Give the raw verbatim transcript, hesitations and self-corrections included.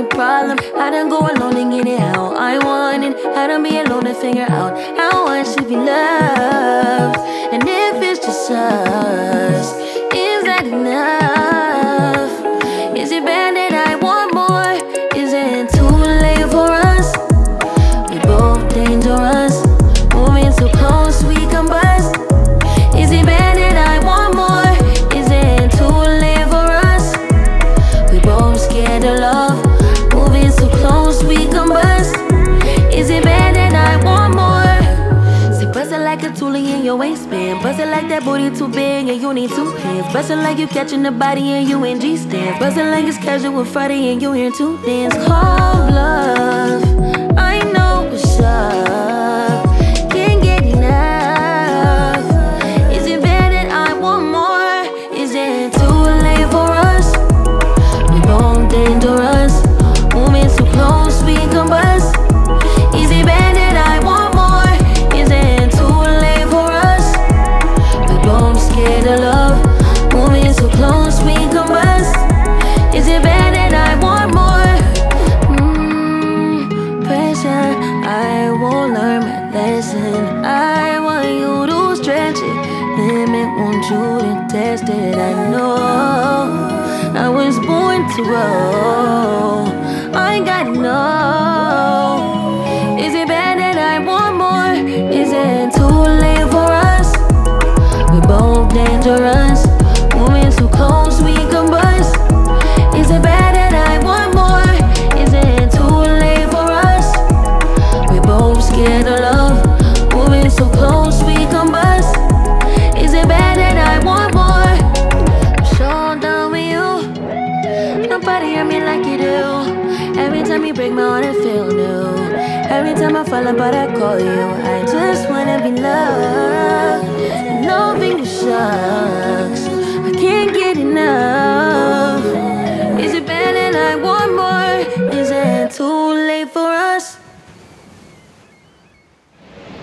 my problem. I done go alone and get it how I want it. I done be alone and figure out how I should be loved. And if it's just us, is that enough? Is it bad that I want more? Is it too late for us? We both dangerous, moving so close we can bust. Is it bad that I want more? Is it too late for us? We both scared of love, moving so close we can bust. Is it bad that I want more? Say bust it like a toolie in your waistband. Bust it like that booty too big and you need two hands. Bust it like you catching the body and you in G stands. Bust it like it's casual Friday and you here to dance. Cold love, I know what's up. Can't get enough. Is it bad that I want more? Is it too late for us? We both dangerous, moving so close we can bust. Is it bad that I want more? Is it too late for us? We both scared of love, moving so close we can bust. Is it bad that I want more? Mmm, pressure, I won't learn my lesson. I want you to stretch it, limit, want you to test it. I know I was born to roll. I gotta know. Is it bad that I want more? Is it too late for us? We both dangerous, moving so close we can bust. Is it bad that I want more? Is it too late for us? We both scared of love, moving so close we can bust. Is it bad that I want more? I'm so done with you. Nobody hear me like you do. Every time you break my heart, I feel new. Every time I fall apart, I call you. I just wanna be loved, loving the sun.